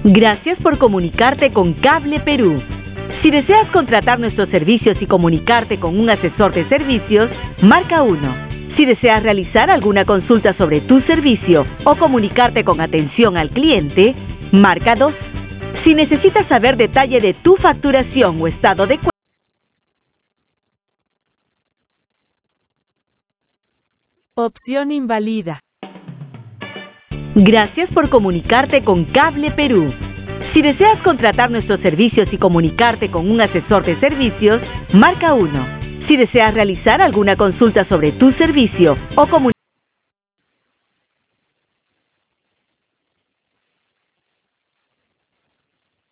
Gracias por comunicarte con Cable Perú. Si deseas contratar nuestros servicios y comunicarte con un asesor de servicios, marca 1. Si deseas realizar alguna consulta sobre tu servicio o comunicarte con atención al cliente, marca 2. Si necesitas saber detalle de tu facturación o estado de cuenta, opción invalida. Gracias por comunicarte con Cable Perú. Si deseas contratar nuestros servicios y comunicarte con un asesor de servicios, marca 1. Si deseas realizar alguna consulta sobre tu servicio o comunicarte